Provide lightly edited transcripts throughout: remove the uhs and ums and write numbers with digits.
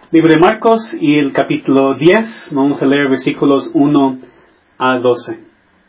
Libro de Marcos y el capítulo 10, vamos a leer versículos 1 a 12.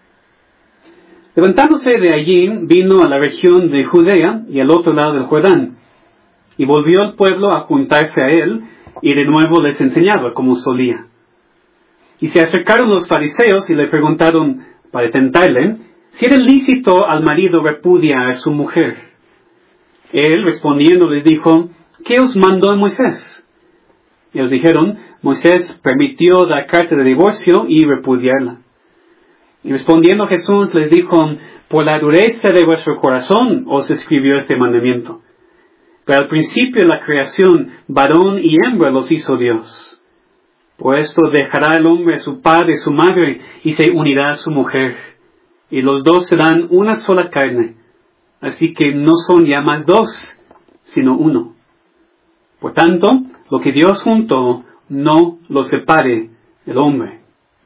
Levantándose de allí, vino a la región de Judea y al otro lado del Jordán, y volvió el pueblo a juntarse a él, y de nuevo les enseñaba como solía. Y se acercaron los fariseos y le preguntaron, para tentarle, si era lícito al marido repudiar a su mujer. Él, respondiendo, les dijo, ¿qué os mandó Moisés? Y ellos dijeron, Moisés permitió dar carta de divorcio y repudiarla. Y respondiendo Jesús les dijo, por la dureza de vuestro corazón os escribió este mandamiento. Pero al principio de la creación, varón y hembra los hizo Dios. Por esto dejará el hombre a su padre y su madre, y se unirá a su mujer. Y los dos serán una sola carne. Así que no son ya más dos, sino uno. Por tanto, lo que Dios juntó, no lo separe el hombre.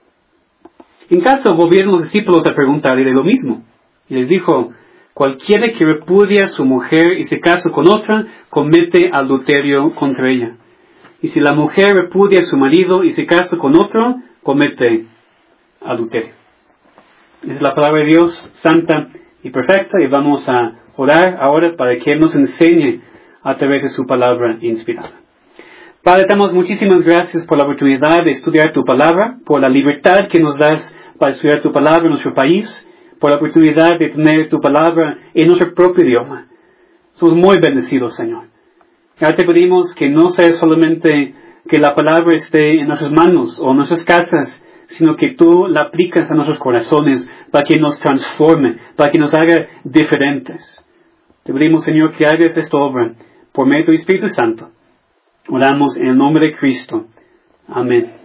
En caso volvieron los discípulos a preguntarle de lo mismo. Y les dijo, cualquiera que repudia a su mujer y se casa con otra, comete adulterio contra ella. Y si la mujer repudia a su marido y se casa con otro, comete adulterio. Es la palabra de Dios santa y perfecta, y vamos a orar ahora para que Él nos enseñe a través de su palabra inspirada. Padre, te damos muchísimas gracias por la oportunidad de estudiar tu palabra, por la libertad que nos das para estudiar tu palabra en nuestro país, por la oportunidad de tener tu palabra en nuestro propio idioma. Somos muy bendecidos, Señor. Ahora te pedimos que no sea solamente que la palabra esté en nuestras manos o en nuestras casas, sino que tú la aplicas a nuestros corazones para que nos transforme, para que nos haga diferentes. Te pedimos, Señor, que hagas esta obra por medio del Espíritu Santo. Oramos en el nombre de Cristo. Amén.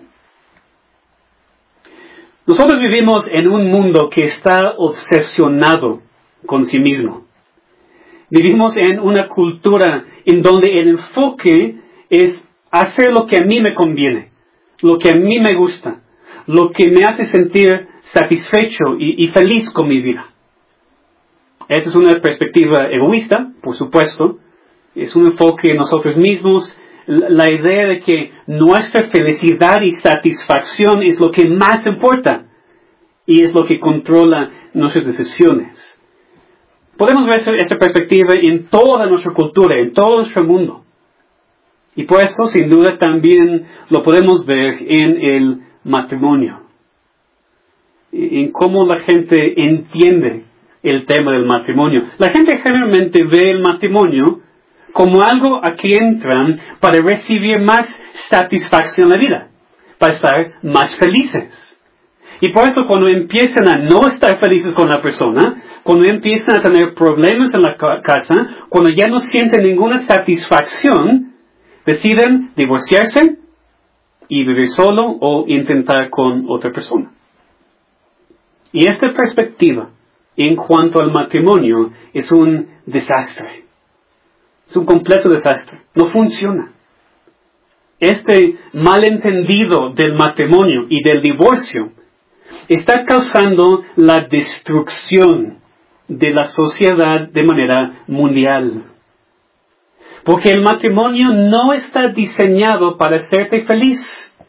Nosotros vivimos en un mundo que está obsesionado con sí mismo. Vivimos en una cultura en donde el enfoque es hacer lo que a mí me conviene, lo que a mí me gusta, lo que me hace sentir satisfecho y feliz con mi vida. Esta es una perspectiva egoísta, por supuesto. Es un enfoque en nosotros mismos. La idea de que nuestra felicidad y satisfacción es lo que más importa y es lo que controla nuestras decisiones. Podemos ver esta perspectiva en toda nuestra cultura, en todo nuestro mundo. Y por eso, sin duda, también lo podemos ver en el matrimonio. En cómo la gente entiende el tema del matrimonio. La gente generalmente ve el matrimonio como algo a que entran para recibir más satisfacción en la vida, para estar más felices. Y por eso cuando empiezan a no estar felices con la persona, cuando empiezan a tener problemas en la casa, cuando ya no sienten ninguna satisfacción, deciden divorciarse y vivir solo o intentar con otra persona. Y esta perspectiva en cuanto al matrimonio es un desastre. Es un completo desastre. No funciona. Este malentendido del matrimonio y del divorcio está causando la destrucción de la sociedad de manera mundial. Porque el matrimonio no está diseñado para hacerte feliz.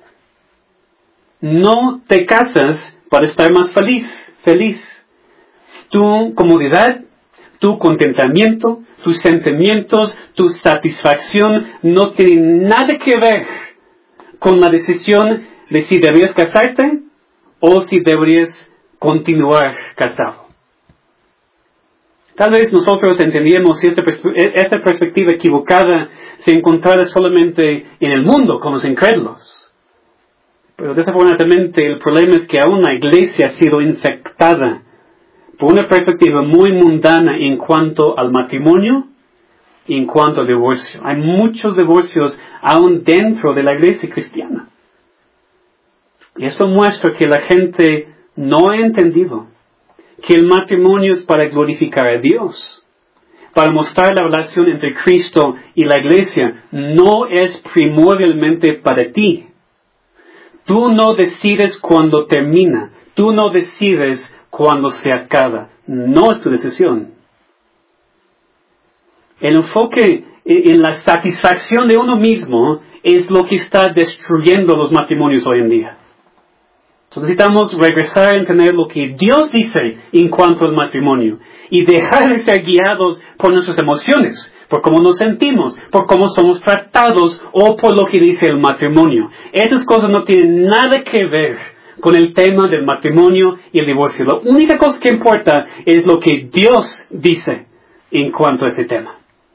No te casas para estar más feliz. Tu comodidad, tu contentamiento, tus sentimientos, tu satisfacción no tienen nada que ver con la decisión de si deberías casarte o si deberías continuar casado. Tal vez nosotros entendíamos si esta perspectiva equivocada se encontrara solamente en el mundo con los incrédulos. Pero desafortunadamente el problema es que aún la iglesia ha sido infectada por una perspectiva muy mundana en cuanto al matrimonio y en cuanto al divorcio. Hay muchos divorcios aún dentro de la iglesia cristiana. Y esto muestra que la gente no ha entendido que el matrimonio es para glorificar a Dios, para mostrar la relación entre Cristo y la iglesia. No es primordialmente para ti. Tú no decides cuándo termina. Tú no decides cuándo se acaba. No es tu decisión. El enfoque en la satisfacción de uno mismo es lo que está destruyendo los matrimonios hoy en día. Entonces necesitamos regresar a entender lo que Dios dice en cuanto al matrimonio y dejar de ser guiados por nuestras emociones, por cómo nos sentimos, por cómo somos tratados o por lo que dice el matrimonio. Esas cosas no tienen nada que ver con el tema del matrimonio y el divorcio. La única cosa que importa es lo que Dios dice en cuanto a ese tema.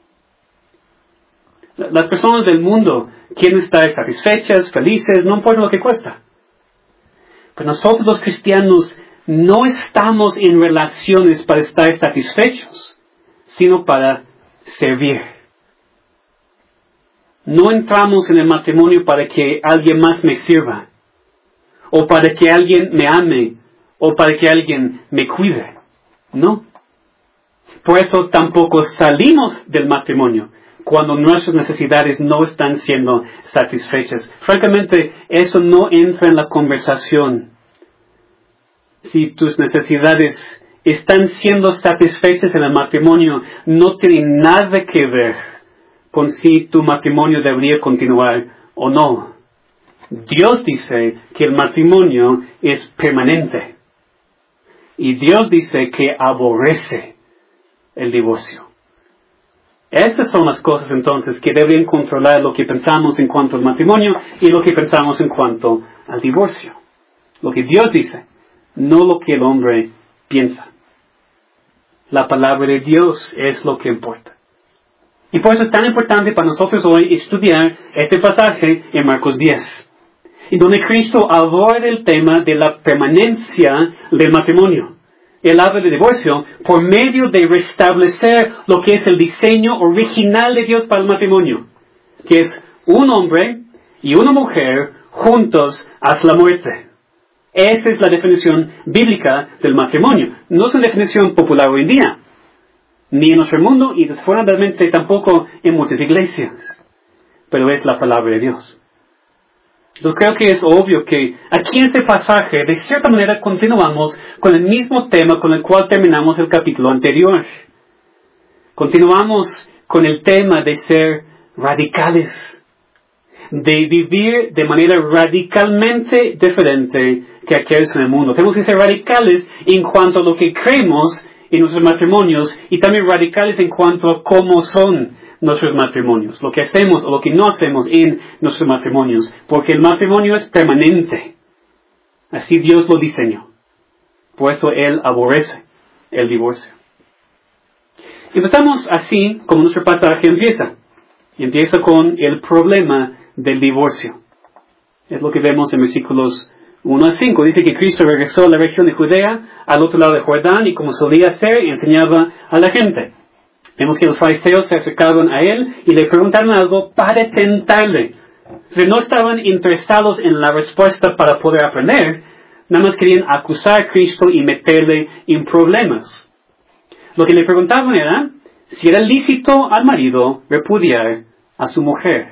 Las personas del mundo quieren estar satisfechas, felices, no importa lo que cuesta. Pero nosotros los cristianos no estamos en relaciones para estar satisfechos, sino para servir. No entramos en el matrimonio para que alguien más me sirva, o para que alguien me ame, o para que alguien me cuide. No. Por eso tampoco salimos del matrimonio cuando nuestras necesidades no están siendo satisfechas. Francamente, eso no entra en la conversación. Si tus necesidades están siendo satisfechas en el matrimonio, no tiene nada que ver con si tu matrimonio debería continuar o no. Dios dice que el matrimonio es permanente. Y Dios dice que aborrece el divorcio. Estas son las cosas entonces que deben controlar lo que pensamos en cuanto al matrimonio y lo que pensamos en cuanto al divorcio. Lo que Dios dice, no lo que el hombre piensa. La palabra de Dios es lo que importa. Y por eso es tan importante para nosotros hoy estudiar este pasaje en Marcos 10, en donde Cristo aborda el tema de la permanencia del matrimonio. Él habla de divorcio por medio de restablecer lo que es el diseño original de Dios para el matrimonio, que es un hombre y una mujer juntos hasta la muerte. Esa es la definición bíblica del matrimonio. No es una definición popular hoy en día, ni en nuestro mundo y desgraciadamente tampoco en muchas iglesias, pero es la palabra de Dios. Yo creo que es obvio que aquí en este pasaje, de cierta manera, continuamos con el mismo tema con el cual terminamos el capítulo anterior. Continuamos con el tema de ser radicales, de vivir de manera radicalmente diferente que aquellos en el mundo. Tenemos que ser radicales en cuanto a lo que creemos en nuestros matrimonios y también radicales en cuanto a cómo son nuestros matrimonios, lo que hacemos o lo que no hacemos en nuestros matrimonios, porque el matrimonio es permanente. Así Dios lo diseñó. Por eso Él aborrece el divorcio. Empezamos así como nuestro pasaje empieza. Empieza con el problema del divorcio. Es lo que vemos en versículos 1 a 5. Dice que Cristo regresó a la región de Judea, al otro lado de Jordán, y como solía hacer, enseñaba a la gente. Vemos que los fariseos se acercaron a él y le preguntaron algo para tentarle. No estaban interesados en la respuesta para poder aprender, nada más querían acusar a Cristo y meterle en problemas. Lo que le preguntaban era si era lícito al marido repudiar a su mujer.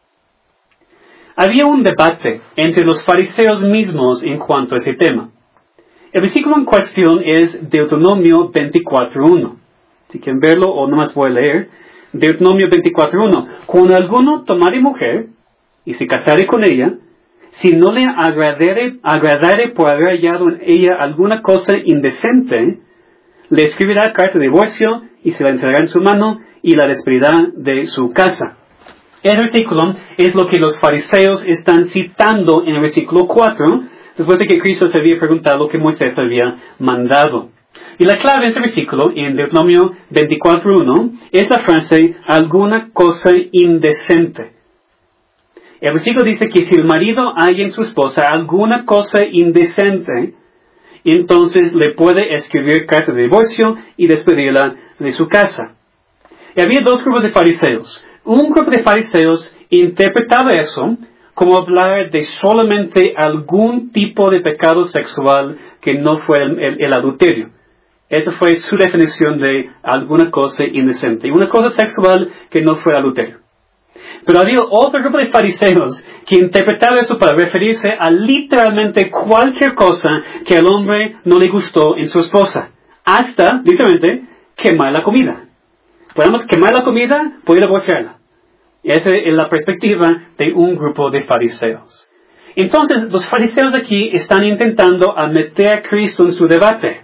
Había un debate entre los fariseos mismos en cuanto a ese tema. El versículo en cuestión es Deuteronomio 24:1. Si quieren verlo o nomás voy a leer. Deuteronomio 24:1. Cuando alguno tomare mujer y se casare con ella, si no le agradare por haber hallado en ella alguna cosa indecente, le escribirá carta de divorcio y se la entregará en su mano y la despedirá de su casa. Ese versículo es lo que los fariseos están citando en el versículo 4, después de que Cristo se había preguntado lo que Moisés había mandado. Y la clave de este versículo, en Deuteronomio 24:1, es la frase, alguna cosa indecente. El versículo dice que si el marido halla en su esposa alguna cosa indecente, entonces le puede escribir carta de divorcio y despedirla de su casa. Y había dos grupos de fariseos. Un grupo de fariseos interpretaba eso como hablar de solamente algún tipo de pecado sexual que no fuera el adulterio. Esa fue su definición de alguna cosa indecente. Una cosa sexual que no fuera adulterio. Pero había otro grupo de fariseos que interpretaba eso para referirse a literalmente cualquier cosa que al hombre no le gustó en su esposa. Hasta, literalmente, quemar la comida. Podemos quemar la comida, poder divorciarla. Esa es la perspectiva de un grupo de fariseos. Entonces, los fariseos aquí están intentando meter a Cristo en su debate.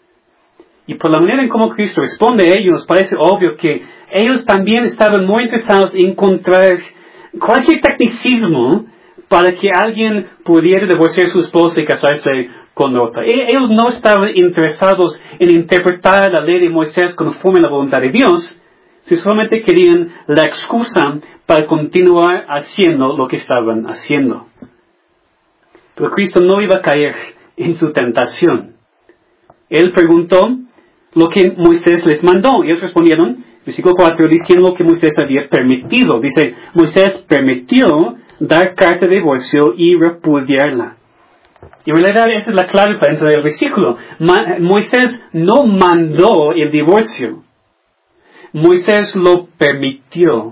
Y por la manera en cómo Cristo responde a ellos, parece obvio que ellos también estaban muy interesados en encontrar cualquier tecnicismo para que alguien pudiera divorciar a su esposa y casarse con otra. Ellos no estaban interesados en interpretar la ley de Moisés conforme a la voluntad de Dios, si solamente querían la excusa para continuar haciendo lo que estaban haciendo. Pero Cristo no iba a caer en su tentación. Él preguntó lo que Moisés les mandó. Y ellos respondieron, versículo 4, diciendo lo que Moisés había permitido. Dice, Moisés permitió dar carta de divorcio y repudiarla. Y en realidad esa es la clave para entrar en el versículo. Moisés no mandó el divorcio. Moisés lo permitió.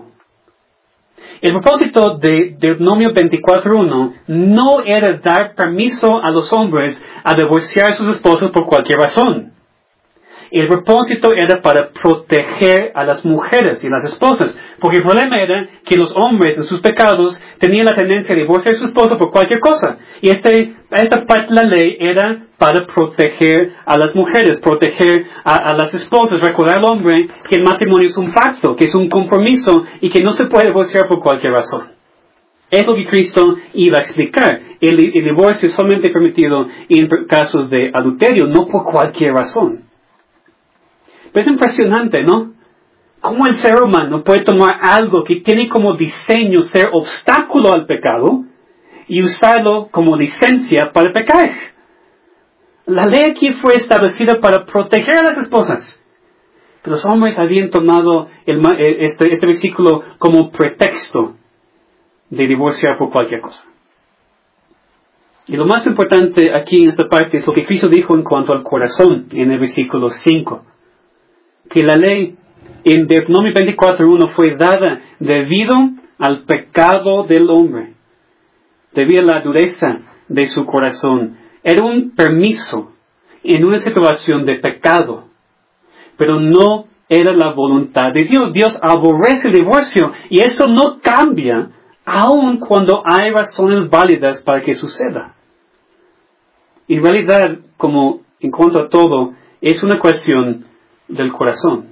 El propósito de Deuteronomio 24:1 no era dar permiso a los hombres a divorciar a sus esposas por cualquier razón. El propósito era para proteger a las mujeres y las esposas, porque el problema era que los hombres en sus pecados tenían la tendencia de divorciar a su esposa por cualquier cosa. Y esta parte de la ley era para proteger a las mujeres, proteger a las esposas, recordar al hombre que el matrimonio es un pacto, que es un compromiso y que no se puede divorciar por cualquier razón. Es lo que Cristo iba a explicar. El divorcio es solamente permitido en casos de adulterio, no por cualquier razón. Pero es impresionante, ¿no? Cómo el ser humano puede tomar algo que tiene como diseño ser obstáculo al pecado y usarlo como licencia para pecar. La ley aquí fue establecida para proteger a las esposas. Pero los hombres habían tomado este versículo como pretexto de divorciar por cualquier cosa. Y lo más importante aquí en esta parte es lo que Cristo dijo en cuanto al corazón en el versículo 5. Que la ley en Deuteronomio 24:1 fue dada debido al pecado del hombre, debido a la dureza de su corazón. Era un permiso en una situación de pecado, pero no era la voluntad de Dios. Dios aborrece el divorcio y esto no cambia aun cuando hay razones válidas para que suceda. En realidad, como en cuanto a todo, es una cuestión del corazón.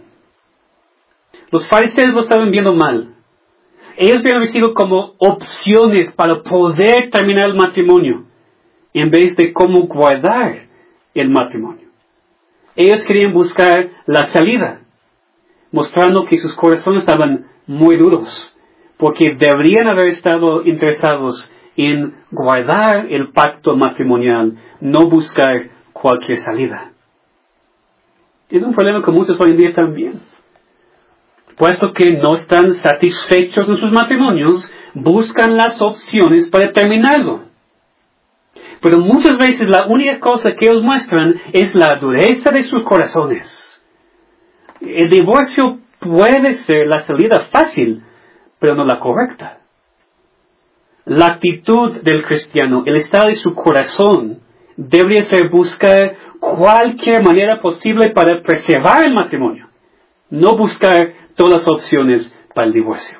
Los fariseos lo estaban viendo mal. Ellos habían recibido como opciones para poder terminar el matrimonio, en vez de cómo guardar el matrimonio. Ellos querían buscar la salida, mostrando que sus corazones estaban muy duros, porque deberían haber estado interesados en guardar el pacto matrimonial, no buscar cualquier salida. Es un problema con muchos hoy en día también. Puesto que no están satisfechos en sus matrimonios, buscan las opciones para terminarlo. Pero muchas veces la única cosa que ellos muestran es la dureza de sus corazones. El divorcio puede ser la salida fácil, pero no la correcta. La actitud del cristiano, el estado de su corazón, debería ser buscar cualquier manera posible para preservar el matrimonio, no buscar todas las opciones para el divorcio.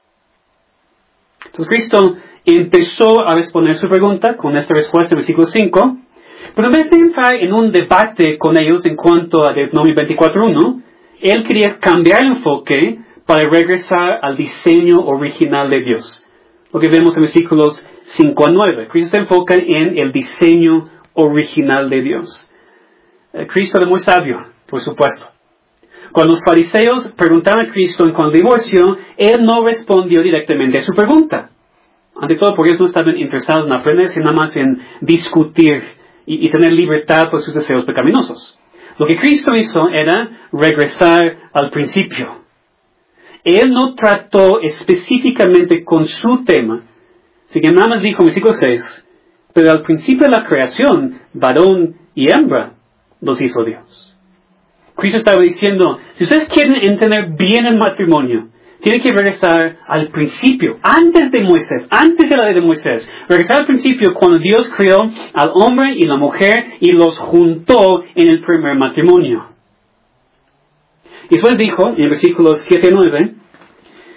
Entonces Cristo empezó a responder su pregunta con esta respuesta en versículo 5, pero en vez de entrar en un debate con ellos en cuanto a Deuteronomio 24:1, Él quería cambiar el enfoque para regresar al diseño original de Dios. Lo que vemos en versículos 5 a 9. Cristo se enfoca en el diseño original de Dios. Cristo era muy sabio, por supuesto. Cuando los fariseos preguntaron a Cristo en cuanto al divorcio, Él no respondió directamente a su pregunta. Ante todo, porque ellos no estaban interesados en aprender, sino nada más en discutir y tener libertad por sus deseos pecaminosos. Lo que Cristo hizo era regresar al principio. Él no trató específicamente con su tema, así que nada más dijo en versículo 6, pero al principio de la creación, varón y hembra los hizo Dios. Cristo estaba diciendo, si ustedes quieren entender bien el matrimonio, tienen que regresar al principio, antes de Moisés, antes de la ley de Moisés. Regresar al principio cuando Dios creó al hombre y la mujer y los juntó en el primer matrimonio. Y después dijo, en versículos 7 y 9,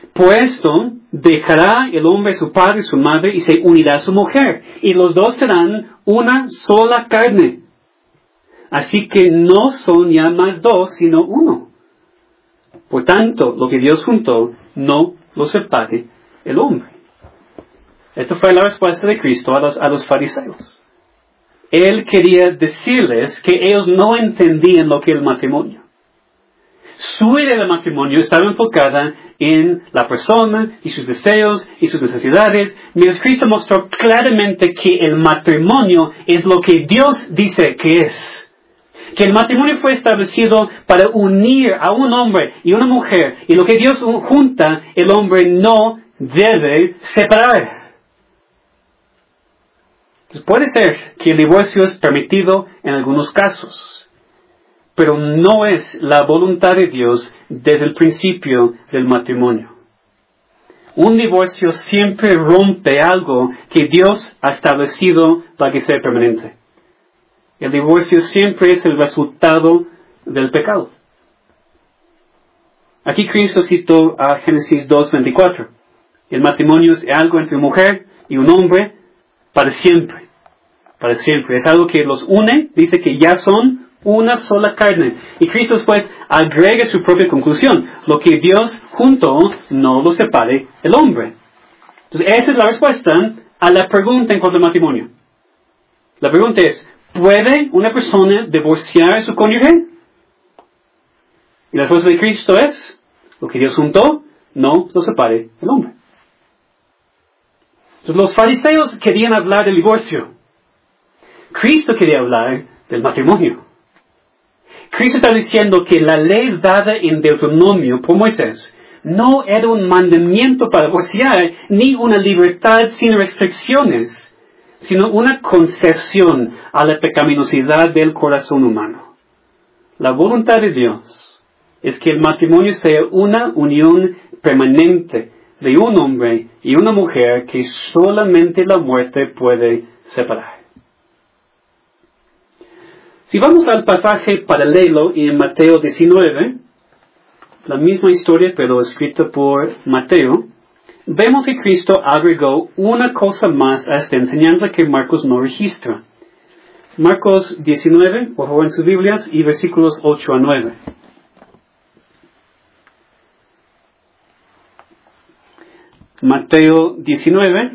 Por esto dejará el hombre a su padre y su madre y se unirá a su mujer, y los dos serán una sola carne. Así que no son ya más dos, sino uno. Por tanto, lo que Dios juntó, no lo separe el hombre. Esta fue la respuesta de Cristo a los fariseos. Él quería decirles que ellos no entendían lo que era el matrimonio. Su idea del matrimonio estaba enfocada en la persona y sus deseos y sus necesidades, mientras Cristo mostró claramente que el matrimonio es lo que Dios dice que es. Que el matrimonio fue establecido para unir a un hombre y una mujer, y lo que Dios junta, el hombre no debe separar. Entonces, puede ser que el divorcio es permitido en algunos casos, pero no es la voluntad de Dios desde el principio del matrimonio. Un divorcio siempre rompe algo que Dios ha establecido para que sea permanente. El divorcio siempre es el resultado del pecado. Aquí Cristo citó a Génesis 2:24. El matrimonio es algo entre una mujer y un hombre para siempre. Para siempre. Es algo que los une, dice que ya son una sola carne. Y Cristo después agrega su propia conclusión. Lo que Dios juntó, no lo separe el hombre. Entonces, esa es la respuesta a la pregunta en cuanto al matrimonio. La pregunta es, ¿puede una persona divorciar a su cónyuge? Y la respuesta de Cristo es, lo que Dios juntó, no lo separe el hombre. Entonces, los fariseos querían hablar del divorcio. Cristo quería hablar del matrimonio. Cristo está diciendo que la ley dada en Deuteronomio por Moisés no era un mandamiento para divorciar, ni una libertad sin restricciones, sino una concesión a la pecaminosidad del corazón humano. La voluntad de Dios es que el matrimonio sea una unión permanente de un hombre y una mujer que solamente la muerte puede separar. Si vamos al pasaje paralelo en Mateo 19, la misma historia pero escrita por Mateo, vemos que Cristo agregó una cosa más a esta enseñanza que Marcos no registra. Marcos 19, por favor en sus Biblias, y versículos 8 a 9. Mateo 19,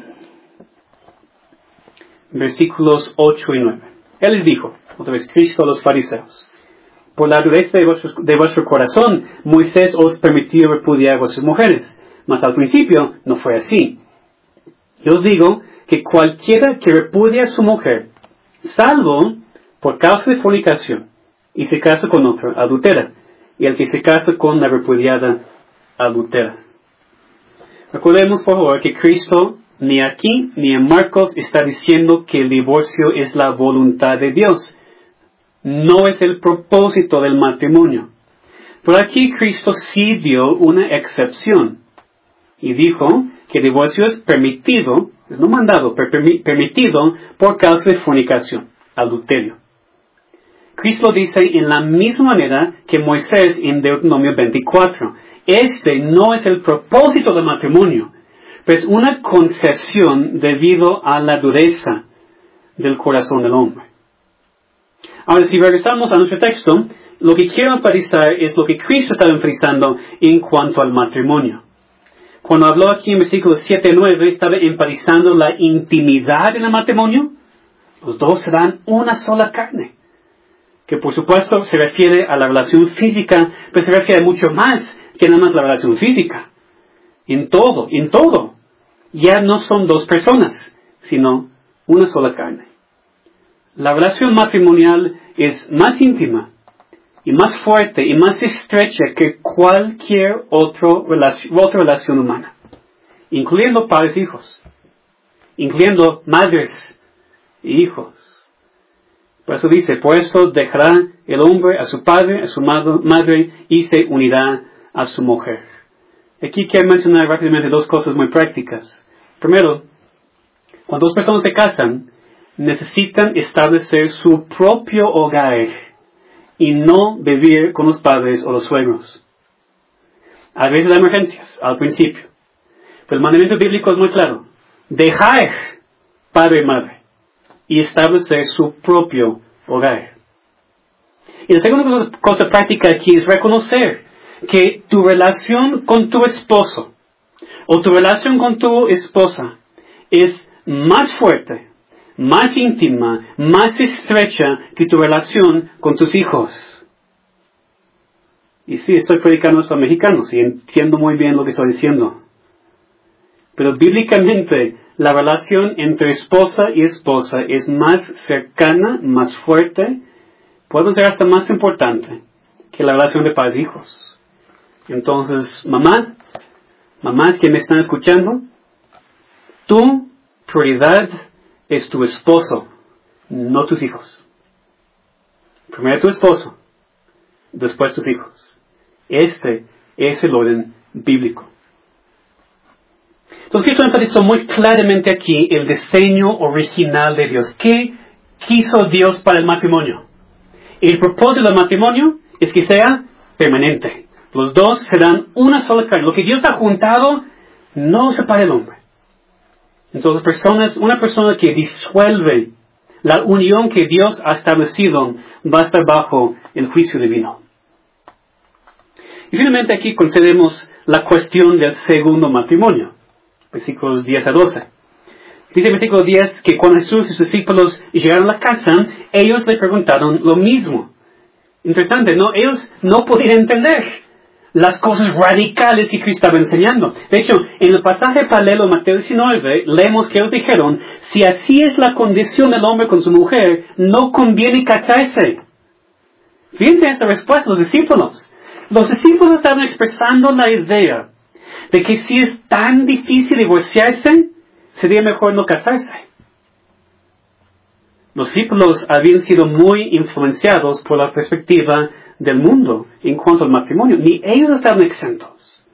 versículos 8 y 9. Él les dijo, otra vez Cristo a los fariseos, por la dureza de vuestro corazón, Moisés os permitió repudiar a vuestras mujeres, mas al principio no fue así. Yo os digo que cualquiera que repudia a su mujer, salvo por causa de fornicación, y se casa con otra, adultera, y el que se casa con la repudiada, adultera. Recordemos, por favor, que Cristo ni aquí ni en Marcos está diciendo que el divorcio es la voluntad de Dios. No es el propósito del matrimonio. Pero aquí Cristo sí dio una excepción. Y dijo que el divorcio es permitido, no mandado, pero permitido por causa de fornicación, adulterio. Cristo dice en la misma manera que Moisés en Deuteronomio 24. Este no es el propósito del matrimonio, pero es una concesión debido a la dureza del corazón del hombre. Ahora, si regresamos a nuestro texto, lo que quiero enfatizar es lo que Cristo estaba enfatizando en cuanto al matrimonio. Cuando habló aquí en versículos 7 y 9, estaba enfatizando la intimidad en el matrimonio. Los dos serán una sola carne. Que por supuesto se refiere a la relación física, pero se refiere a mucho más que nada más la relación física. En todo. Ya no son dos personas, sino una sola carne. La relación matrimonial es más íntima y más fuerte y más estrecha que cualquier otra relación humana, incluyendo padres e hijos, incluyendo madres e hijos. Por eso dice, por eso dejará el hombre a su padre, a su madre, y se unirá a su mujer. Aquí quiero mencionar rápidamente dos cosas muy prácticas. Primero, cuando dos personas se casan, necesitan establecer su propio hogar y no vivir con los padres o los suegros. A veces hay emergencias al principio. Pero el mandamiento bíblico es muy claro. Dejar padre y madre y establecer su propio hogar. Y la segunda cosa práctica aquí es reconocer que tu relación con tu esposo o tu relación con tu esposa es más fuerte, más íntima, más estrecha que tu relación con tus hijos. Y sí, estoy predicando esto a mexicanos y entiendo muy bien lo que estoy diciendo. Pero bíblicamente, la relación entre esposa y esposa es más cercana, más fuerte, puede ser hasta más importante que la relación de padres e hijos. Entonces, mamás que me están escuchando, tu prioridad es tu esposo, no tus hijos. Primero tu esposo, después tus hijos. Este es el orden bíblico. Entonces Cristo enfatizó muy claramente aquí el diseño original de Dios. ¿Qué quiso Dios para el matrimonio? El propósito del matrimonio es que sea permanente. Los dos serán una sola carne. Lo que Dios ha juntado, no separa el hombre. Entonces una persona que disuelve la unión que Dios ha establecido va a estar bajo el juicio divino. Y finalmente aquí consideremos la cuestión del segundo matrimonio. Versículos 10 a 12. Dice el versículo 10 que cuando Jesús y sus discípulos llegaron a la casa, ellos le preguntaron lo mismo. Interesante, ¿no? Ellos no podían entender las cosas radicales que Cristo estaba enseñando. De hecho, en el pasaje paralelo de Mateo 19, leemos que ellos dijeron, si así es la condición del hombre con su mujer, no conviene casarse. Fíjense esta respuesta, los discípulos. Los discípulos estaban expresando la idea de que si es tan difícil divorciarse, sería mejor no casarse. Los discípulos habían sido muy influenciados por la perspectiva del mundo en cuanto al matrimonio. Ni ellos estaban exentos.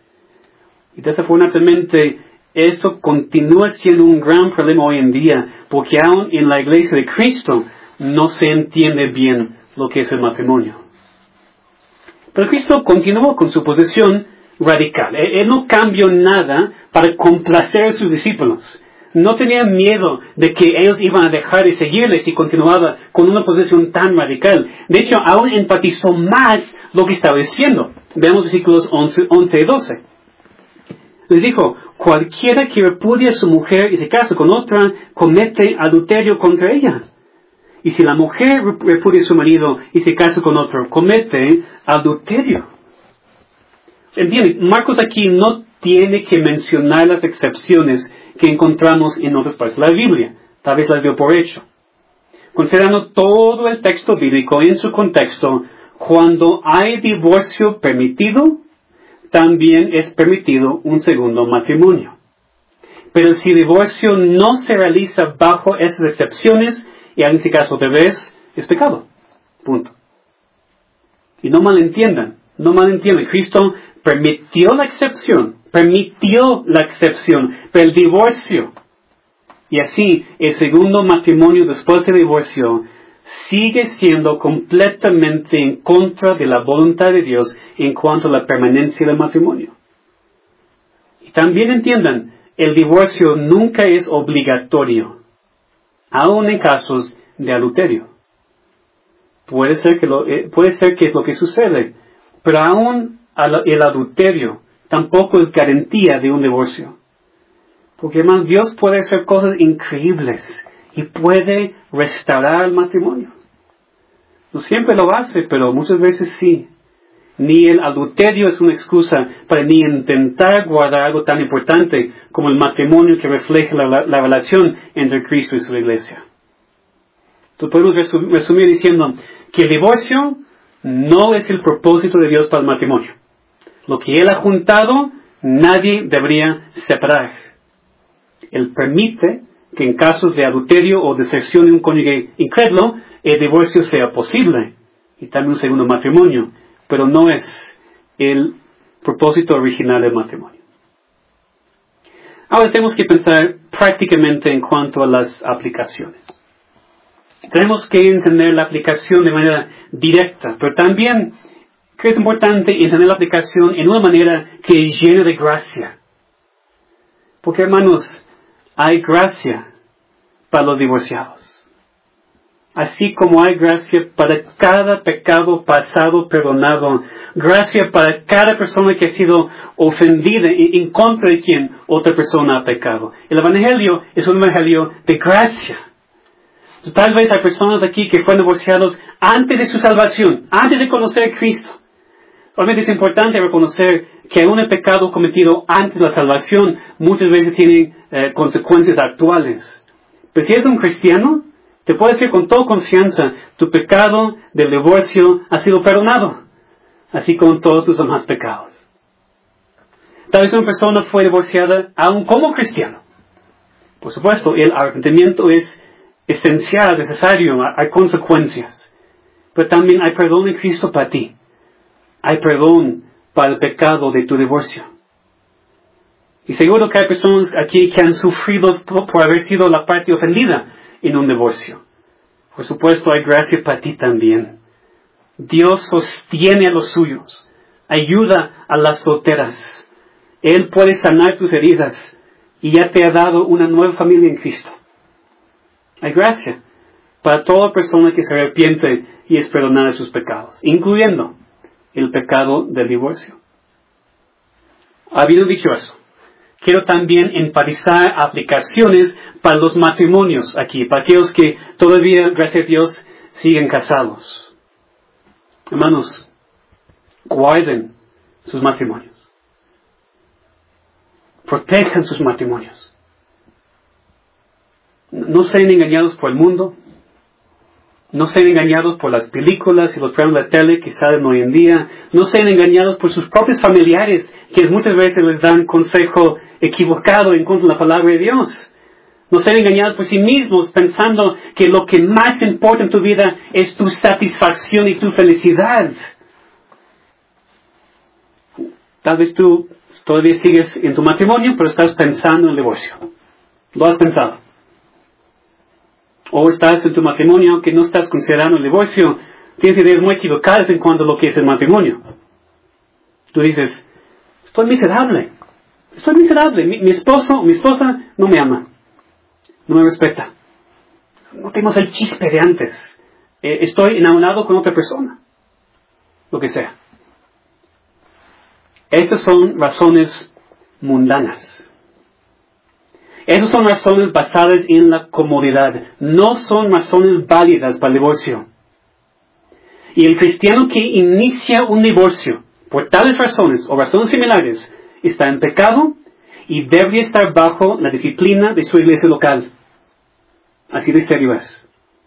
Y desafortunadamente, esto continúa siendo un gran problema hoy en día, porque aún en la iglesia de Cristo no se entiende bien lo que es el matrimonio. Pero Cristo continuó con su posición radical. Él no cambió nada para complacer a sus discípulos. No tenía miedo de que ellos iban a dejar de seguirles y continuaba con una posición tan radical. De hecho, aún enfatizó más lo que estaba diciendo. Veamos versículos 11 y 12. Les dijo, cualquiera que repudie a su mujer y se casa con otra, comete adulterio contra ella. Y si la mujer repudia a su marido y se casa con otro, comete adulterio. Entienden, Marcos aquí no tiene que mencionar las excepciones que encontramos en otras partes de la Biblia. Tal vez las dio por hecho. Considerando todo el texto bíblico en su contexto, cuando hay divorcio permitido, también es permitido un segundo matrimonio. Pero si el divorcio no se realiza bajo esas excepciones, y en este caso otra vez, es pecado. Punto. Y no malentiendan. Cristo permitió la excepción, pero el divorcio. Y así, el segundo matrimonio después del divorcio sigue siendo completamente en contra de la voluntad de Dios en cuanto a la permanencia del matrimonio. Y también entiendan, el divorcio nunca es obligatorio, aun en casos de adulterio. Puede ser que es lo que sucede, pero aún el adulterio tampoco es garantía de un divorcio. Porque, hermanos, Dios puede hacer cosas increíbles y puede restaurar el matrimonio. No siempre lo hace, pero muchas veces sí. Ni el adulterio es una excusa para ni intentar guardar algo tan importante como el matrimonio que refleja la relación entre Cristo y su iglesia. Entonces podemos resumir diciendo que el divorcio no es el propósito de Dios para el matrimonio. Lo que Él ha juntado, nadie debería separar. Él permite que en casos de adulterio o deserción de un cónyuge incrédulo, el divorcio sea posible. Y también un segundo matrimonio. Pero no es el propósito original del matrimonio. Ahora tenemos que pensar prácticamente en cuanto a las aplicaciones. Tenemos que entender la aplicación de manera directa, pero también que es importante entender la aplicación en una manera que es llena de gracia. Porque, hermanos, hay gracia para los divorciados. Así como hay gracia para cada pecado pasado perdonado, gracia para cada persona que ha sido ofendida en contra de quien otra persona ha pecado. El Evangelio es un Evangelio de gracia. Tal vez hay personas aquí que fueron divorciados antes de su salvación, antes de conocer a Cristo. Obviamente es importante reconocer que aún el pecado cometido antes de la salvación muchas veces tiene consecuencias actuales. Pero si eres un cristiano, te puedo decir con toda confianza, tu pecado del divorcio ha sido perdonado, así como todos tus demás pecados. Tal vez una persona fue divorciada aún como cristiano. Por supuesto, el arrepentimiento es esencial, necesario, hay consecuencias. Pero también hay perdón en Cristo para ti. Hay perdón para el pecado de tu divorcio. Y seguro que hay personas aquí que han sufrido por haber sido la parte ofendida en un divorcio. Por supuesto, hay gracia para ti también. Dios sostiene a los suyos. Ayuda a las solteras. Él puede sanar tus heridas. Y ya te ha dado una nueva familia en Cristo. Hay gracia para toda persona que se arrepiente y es perdonada de sus pecados, incluyendo el pecado del divorcio. Habiendo dicho eso, quiero también enfatizar aplicaciones para los matrimonios aquí, para aquellos que todavía, gracias a Dios, siguen casados. Hermanos, guarden sus matrimonios. Protejan sus matrimonios. No sean engañados por el mundo. No sean engañados por las películas y los programas de tele que salen hoy en día. No sean engañados por sus propios familiares, que muchas veces les dan consejo equivocado en contra de la palabra de Dios. No sean engañados por sí mismos, pensando que lo que más importa en tu vida es tu satisfacción y tu felicidad. Tal vez tú todavía sigues en tu matrimonio, pero estás pensando en el divorcio. ¿Lo has pensado? O estás en tu matrimonio que no estás considerando el divorcio, tienes ideas muy equivocadas en cuanto a lo que es el matrimonio. Tú dices, estoy miserable. Mi esposa no me ama. No me respeta. No tenemos el chispe de antes. Estoy enamorado con otra persona. Lo que sea. Estas son razones mundanas. Esas son razones basadas en la comodidad. No son razones válidas para el divorcio. Y el cristiano que inicia un divorcio por tales razones o razones similares está en pecado y debería estar bajo la disciplina de su iglesia local. Así de serio es.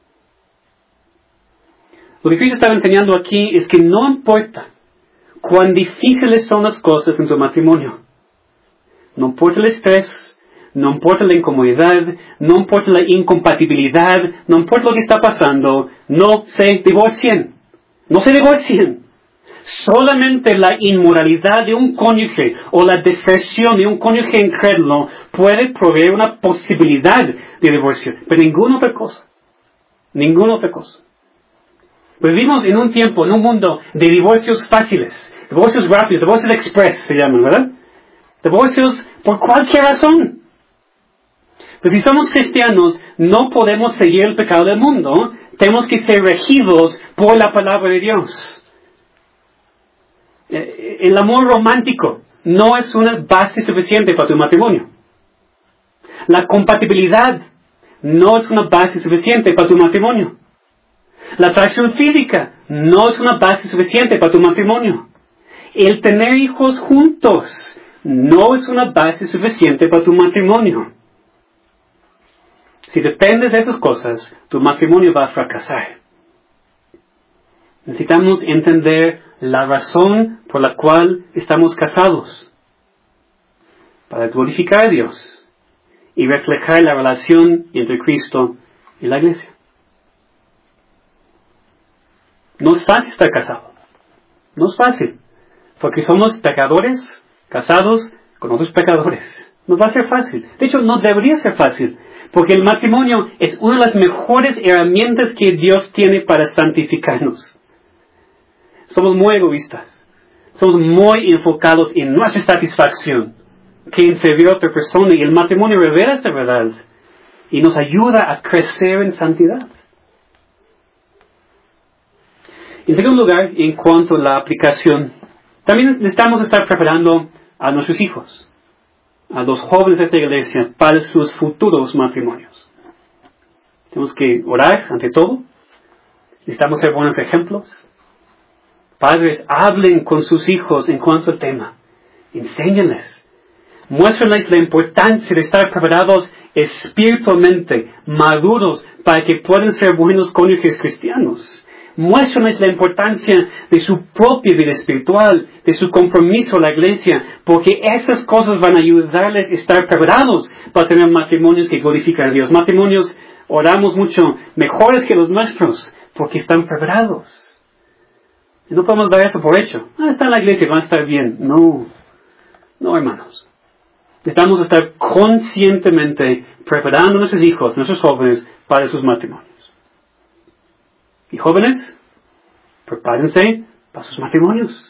Lo que Cristo estaba enseñando aquí es que no importa cuán difíciles son las cosas en tu matrimonio. No importa el estrés. No importa la incomodidad, no importa la incompatibilidad, no importa lo que está pasando, no se divorcien. No se divorcien. Solamente la inmoralidad de un cónyuge o la deserción de un cónyuge incrédulo puede proveer una posibilidad de divorcio, pero ninguna otra cosa. Ninguna otra cosa. Vivimos en un tiempo, en un mundo de divorcios fáciles, divorcios rápidos, divorcios express se llaman, ¿verdad? Divorcios por cualquier razón. Pero si somos cristianos, no podemos seguir el pecado del mundo. Tenemos que ser regidos por la palabra de Dios. El amor romántico no es una base suficiente para tu matrimonio. La compatibilidad no es una base suficiente para tu matrimonio. La atracción física no es una base suficiente para tu matrimonio. El tener hijos juntos no es una base suficiente para tu matrimonio. Si dependes de esas cosas, tu matrimonio va a fracasar. Necesitamos entender la razón por la cual estamos casados. Para glorificar a Dios y reflejar la relación entre Cristo y la iglesia. No es fácil estar casado. No es fácil. Porque somos pecadores casados con otros pecadores. No va a ser fácil. De hecho, no debería ser fácil. Porque el matrimonio es una de las mejores herramientas que Dios tiene para santificarnos. Somos muy egoístas. Somos muy enfocados en nuestra satisfacción. que en servir a otra persona, y el matrimonio revela esta verdad y nos ayuda a crecer en santidad. En segundo lugar, en cuanto a la aplicación, también necesitamos estar preparando a nuestros hijos, a los jóvenes de esta iglesia, para sus futuros matrimonios. Tenemos que orar ante todo. Necesitamos ser buenos ejemplos. Padres, hablen con sus hijos en cuanto al tema. Enséñenles. Muéstrenles la importancia de estar preparados espiritualmente, maduros, para que puedan ser buenos cónyuges cristianos. Muéstrenles la importancia de su propia vida espiritual, de su compromiso a la iglesia, porque esas cosas van a ayudarles a estar preparados para tener matrimonios que glorifican a Dios. Matrimonios, oramos mucho, mejores que los nuestros, porque están preparados. Y no podemos dar eso por hecho. Está en la iglesia, van a estar bien. No, hermanos. Necesitamos estar conscientemente preparando a nuestros hijos, nuestros jóvenes, para sus matrimonios. Y jóvenes, prepárense para sus matrimonios.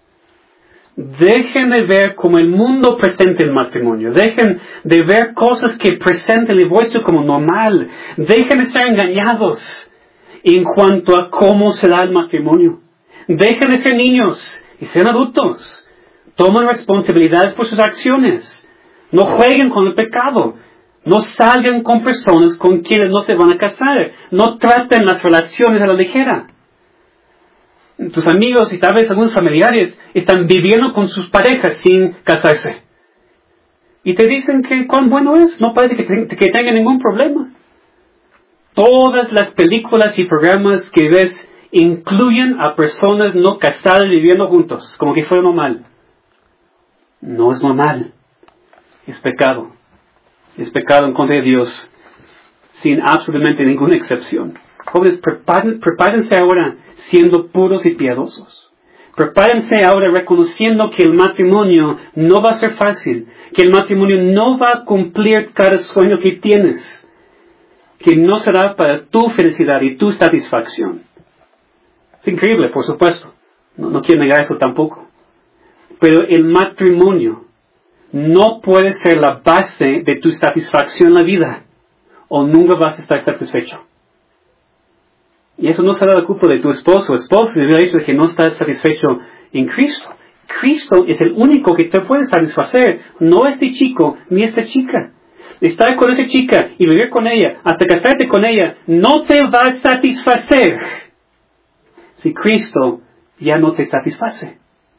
Dejen de ver como el mundo presenta el matrimonio. Dejen de ver cosas que presenta el divorcio como normal. Dejen de ser engañados en cuanto a cómo se da el matrimonio. Dejen de ser niños y sean adultos. Tomen responsabilidades por sus acciones. No jueguen con el pecado. No salgan con personas con quienes no se van a casar. No traten las relaciones a la ligera. Tus amigos y tal vez algunos familiares están viviendo con sus parejas sin casarse. Y te dicen que cuán bueno es. No parece que tengan ningún problema. Todas las películas y programas que ves incluyen a personas no casadas viviendo juntos, como que fue normal. No es normal. Es pecado. Es pecado en contra de Dios, sin absolutamente ninguna excepción. Jóvenes, prepárense ahora siendo puros y piadosos. Prepárense ahora reconociendo que el matrimonio no va a ser fácil, que el matrimonio no va a cumplir cada sueño que tienes, que no será para tu felicidad y tu satisfacción. Es increíble, por supuesto. No quiero negar eso tampoco. Pero el matrimonio no puede ser la base de tu satisfacción en la vida, o nunca vas a estar satisfecho. Y eso no será la culpa de tu esposo o esposa, debido al hecho de que no estás satisfecho en Cristo. Cristo es el único que te puede satisfacer, no este chico ni esta chica. Estar con esa chica y vivir con ella, hasta casarte con ella, no te va a satisfacer si Cristo ya no te satisface.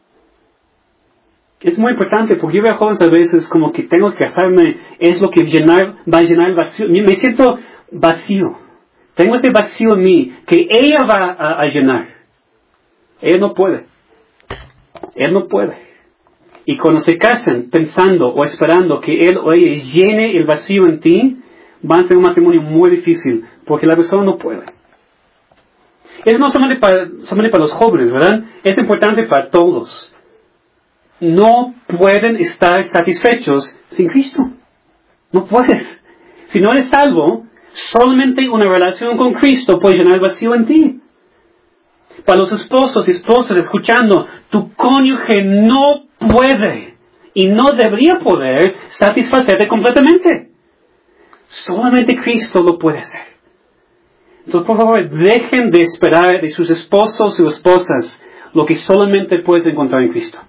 Es muy importante, porque yo veo a jóvenes a veces como que tengo que casarme, es lo que va a llenar el vacío. Me siento vacío. Tengo este vacío en mí que ella va a llenar. Ella no puede. Él no puede. Y cuando se casan pensando o esperando que él o ella llene el vacío en ti, van a tener un matrimonio muy difícil, porque la persona no puede. Es no solamente para los jóvenes, ¿verdad? Es importante para todos. No pueden estar satisfechos sin Cristo. No puedes. Si no eres salvo, solamente una relación con Cristo puede llenar el vacío en ti. Para los esposos y esposas escuchando, tu cónyuge no puede y no debería poder satisfacerte completamente. Solamente Cristo lo puede hacer. Entonces, por favor, dejen de esperar de sus esposos y esposas lo que solamente puedes encontrar en Cristo.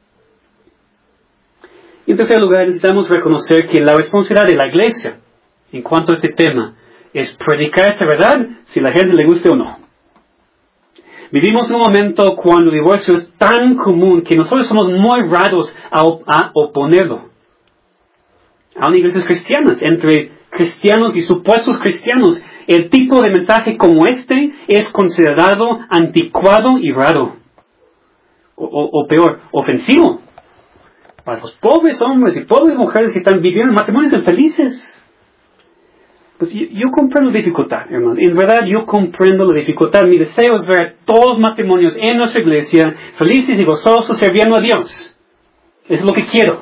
Y en tercer lugar, necesitamos reconocer que la responsabilidad de la iglesia en cuanto a este tema es predicar esta verdad, si a la gente le guste o no. Vivimos en un momento cuando el divorcio es tan común que nosotros somos muy raros a oponerlo. Aún iglesias cristianas, entre cristianos y supuestos cristianos, el tipo de mensaje como este es considerado anticuado y raro. O peor, ofensivo. Para los pobres hombres y pobres mujeres que están viviendo matrimonios infelices. Pues yo comprendo la dificultad, hermanos. En verdad, yo comprendo la dificultad. Mi deseo es ver a todos los matrimonios en nuestra iglesia felices y gozosos sirviendo a Dios. Eso es lo que quiero.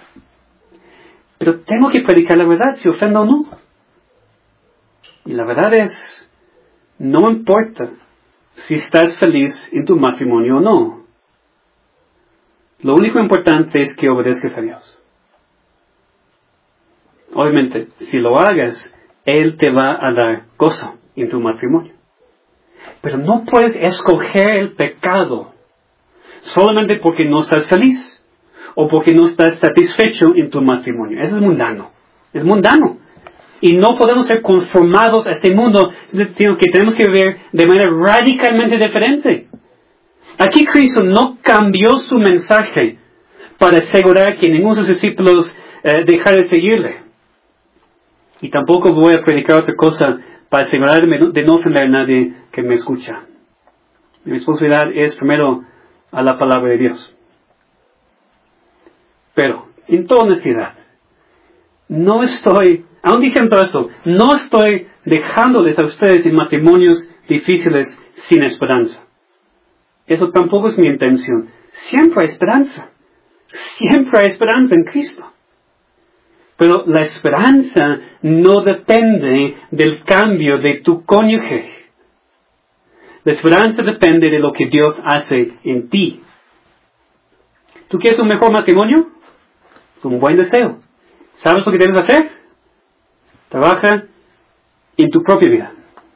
Pero tengo que predicar la verdad, si ofenda o no. Y la verdad es, no importa si estás feliz en tu matrimonio o no. Lo único importante es que obedezcas a Dios. Obviamente, si lo hagas, Él te va a dar gozo en tu matrimonio. Pero no puedes escoger el pecado solamente porque no estás feliz o porque no estás satisfecho en tu matrimonio. Eso es mundano. Es mundano. Y no podemos ser conformados a este mundo, sino que tenemos que vivir de manera radicalmente diferente. Aquí Cristo no cambió su mensaje para asegurar que ninguno de sus discípulos dejara de seguirle. Y tampoco voy a predicar otra cosa para asegurarme de no ofender a nadie que me escucha. Mi responsabilidad es primero a la palabra de Dios. Pero, en toda honestidad, no estoy, aún diciendo esto, no estoy dejándoles a ustedes en matrimonios difíciles sin esperanza. Eso tampoco es mi intención. Siempre hay esperanza. Siempre hay esperanza en Cristo. Pero la esperanza no depende del cambio de tu cónyuge. La esperanza depende de lo que Dios hace en ti. ¿Tú quieres un mejor matrimonio? Un buen deseo. ¿Sabes lo que debes hacer? Trabaja en tu propia vida.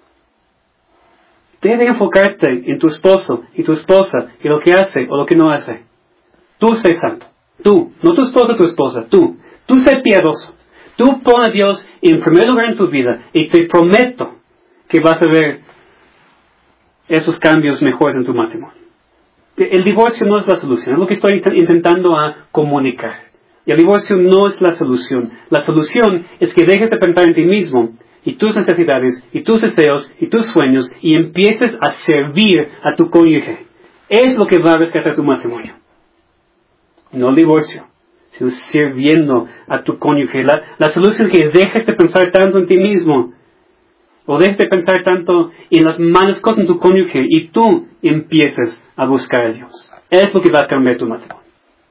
Debes enfocarte en tu esposo y tu esposa y lo que hace o lo que no hace. Tú sé santo. Tú, no tu esposo o tu esposa, tú. Tú sé piadoso. Tú pon a Dios en primer lugar en tu vida y te prometo que vas a ver esos cambios mejores en tu matrimonio. El divorcio no es la solución, es lo que estoy intentando comunicar. Y el divorcio no es la solución. La solución es que dejes de pensar en ti mismo y tus necesidades y tus deseos y tus sueños y empieces a servir a tu cónyuge. Es lo que va a rescatar tu matrimonio. No el divorcio, sino sirviendo a tu cónyuge. La solución es que dejes de pensar tanto en ti mismo o dejes de pensar tanto en las malas cosas en tu cónyuge y tú empieces a buscar a Dios. Es lo que va a cambiar tu matrimonio.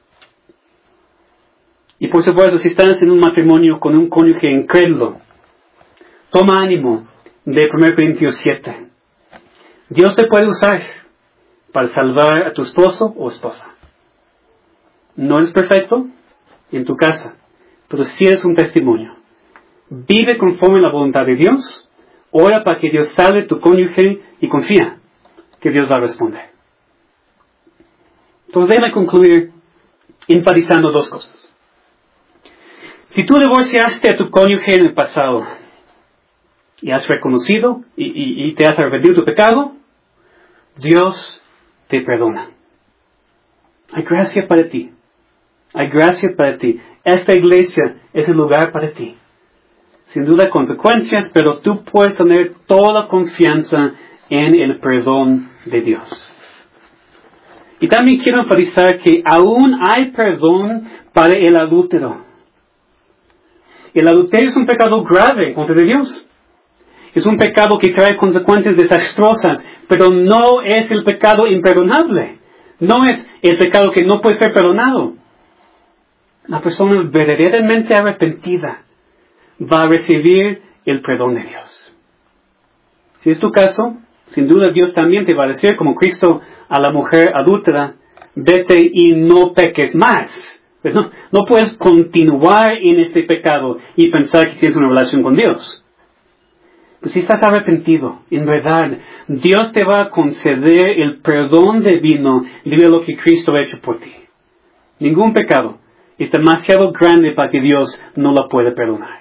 Y por supuesto, si estás en un matrimonio con un cónyuge incrédulo, toma ánimo de 1 Corintios 7. Dios te puede usar para salvar a tu esposo o esposa. No eres perfecto en tu casa, pero sí eres un testimonio. Vive conforme a la voluntad de Dios, ora para que Dios salve tu cónyuge y confía que Dios va a responder. Entonces déjame concluir enfatizando dos cosas. Si tú divorciaste a tu cónyuge en el pasado y has reconocido y te has arrepentido de tu pecado, Dios te perdona. Hay gracia para ti. Hay gracia para ti. Esta iglesia es el lugar para ti. Sin duda hay consecuencias, pero tú puedes tener toda confianza en el perdón de Dios. Y también quiero enfatizar que aún hay perdón para el adúltero. El adulterio es un pecado grave contra Dios. Es un pecado que trae consecuencias desastrosas, pero no es el pecado imperdonable. No es el pecado que no puede ser perdonado. La persona verdaderamente arrepentida va a recibir el perdón de Dios. Si es tu caso, sin duda Dios también te va a decir, como Cristo a la mujer adúltera, vete y no peques más. No puedes continuar en este pecado y pensar que tienes una relación con Dios. Pues si estás arrepentido, en verdad, Dios te va a conceder el perdón divino debido a lo que Cristo ha hecho por ti. Ningún pecado es demasiado grande para que Dios no lo pueda perdonar.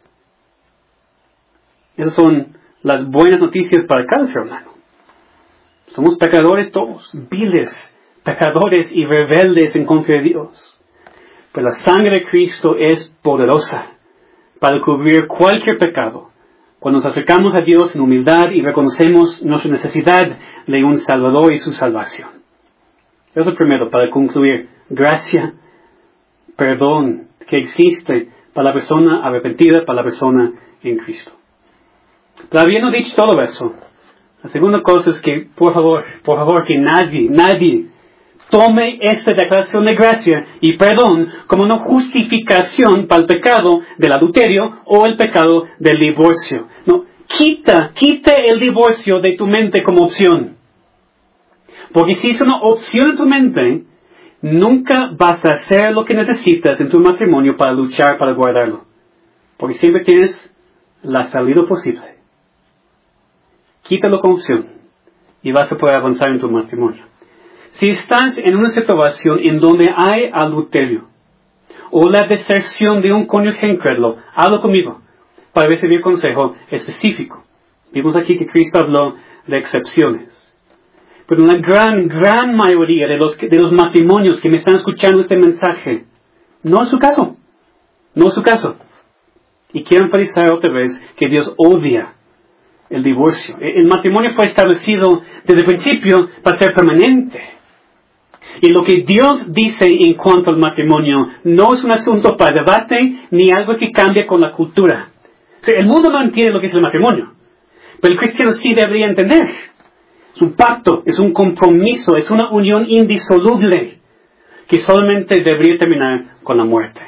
Esas son las buenas noticias para cada ser humano. Somos pecadores todos, viles, pecadores y rebeldes en contra de Dios. Pero la sangre de Cristo es poderosa para cubrir cualquier pecado. Cuando nos acercamos a Dios en humildad y reconocemos nuestra necesidad de un Salvador y su salvación. Eso es lo primero, para concluir. Gracia, perdón que existe para la persona arrepentida, para la persona en Cristo. Pero habiendo dicho todo eso, la segunda cosa es que, por favor, que nadie tome esta declaración de gracia y perdón como una justificación para el pecado del adulterio o el pecado del divorcio. No, quita el divorcio de tu mente como opción. Porque si es una opción en tu mente, nunca vas a hacer lo que necesitas en tu matrimonio para luchar, para guardarlo. Porque siempre tienes la salida posible. Quítalo con opción y vas a poder avanzar en tu matrimonio. Si estás en una situación en donde hay adulterio o la deserción de un cónyuge incrédulo, habla conmigo para recibir consejo específico. Vimos aquí que Cristo habló de excepciones. Pero una gran mayoría de los matrimonios que me están escuchando este mensaje, no es su caso. No es su caso. Y quiero enfatizar otra vez que Dios odia el divorcio. El matrimonio fue establecido desde el principio para ser permanente. Y lo que Dios dice en cuanto al matrimonio no es un asunto para debate ni algo que cambie con la cultura. O sea, el mundo no entiende lo que es el matrimonio. Pero el cristiano sí debería entender. Es un pacto, es un compromiso, es una unión indisoluble que solamente debería terminar con la muerte.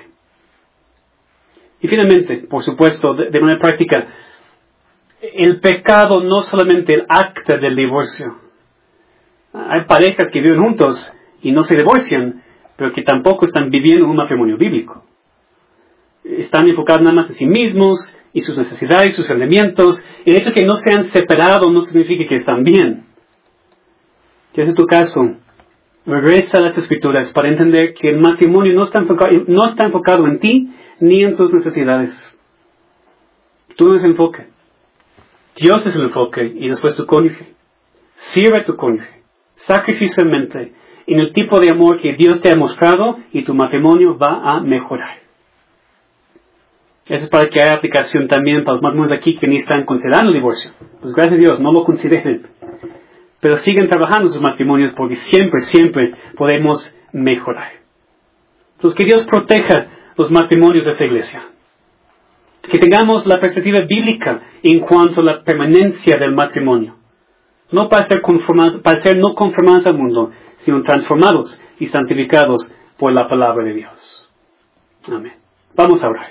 Y finalmente, por supuesto, de manera práctica, el pecado no solamente el acta del divorcio. Hay parejas que viven juntos y no se divorcian, pero que tampoco están viviendo un matrimonio bíblico. Están enfocados nada más en sí mismos y sus necesidades, sus elementos. El hecho de que no se han separado no significa que están bien. Si ese es tu caso, regresa a las Escrituras para entender que el matrimonio no está enfocado en ti ni en tus necesidades. Tú no es el enfoque. Dios es el enfoque y después tu cónyuge. Sirve a tu cónyuge sacrificialmente en el tipo de amor que Dios te ha mostrado y tu matrimonio va a mejorar. Eso es para que haya aplicación también para los matrimonios aquí que ni están considerando el divorcio. Pues gracias a Dios, no lo consideren. Pero siguen trabajando sus matrimonios porque siempre podemos mejorar. Entonces que Dios proteja los matrimonios de esta iglesia. Que tengamos la perspectiva bíblica en cuanto a la permanencia del matrimonio. No para ser no conformados al mundo, sino transformados y santificados por la palabra de Dios. Amén. Vamos a orar.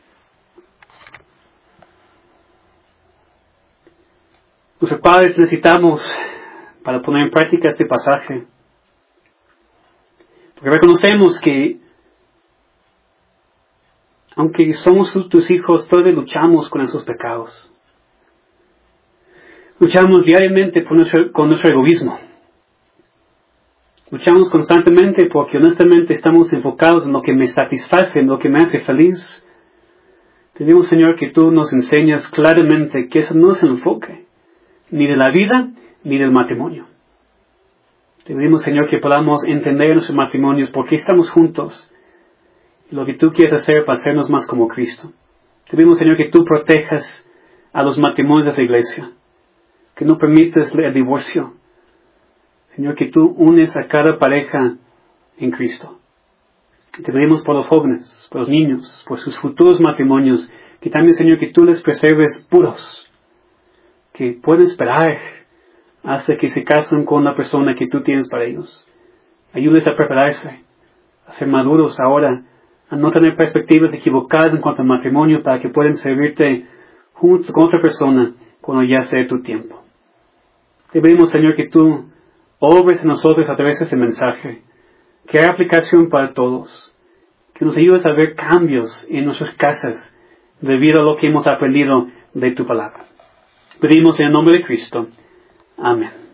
Nuestros padres necesitamos para poner en práctica este pasaje. Porque reconocemos que aunque somos tus hijos, todavía luchamos con esos pecados. Luchamos diariamente con nuestro egoísmo. Luchamos constantemente porque honestamente estamos enfocados en lo que me satisface, en lo que me hace feliz. Te digo, Señor, que tú nos enseñas claramente que eso no es el enfoque, ni de la vida, ni del matrimonio. Te pedimos, Señor, que podamos entender nuestros matrimonios, por qué estamos juntos, y lo que tú quieres hacer para hacernos más como Cristo. Te pedimos, Señor, que tú protejas a los matrimonios de esta iglesia, que no permites el divorcio. Señor, que tú unes a cada pareja en Cristo. Te pedimos por los jóvenes, por los niños, por sus futuros matrimonios, que también, Señor, que tú les preserves puros, que puedan esperar hasta que se casen con la persona que tú tienes para ellos. Ayúdales a prepararse, a ser maduros ahora, a no tener perspectivas equivocadas en cuanto al matrimonio para que puedan servirte junto con otra persona cuando ya sea tu tiempo. Te pedimos, Señor, que tú obres en nosotros a través de este mensaje, que haya aplicación para todos, que nos ayudes a ver cambios en nuestras casas debido a lo que hemos aprendido de tu palabra. Pedimos en el nombre de Cristo. Amén.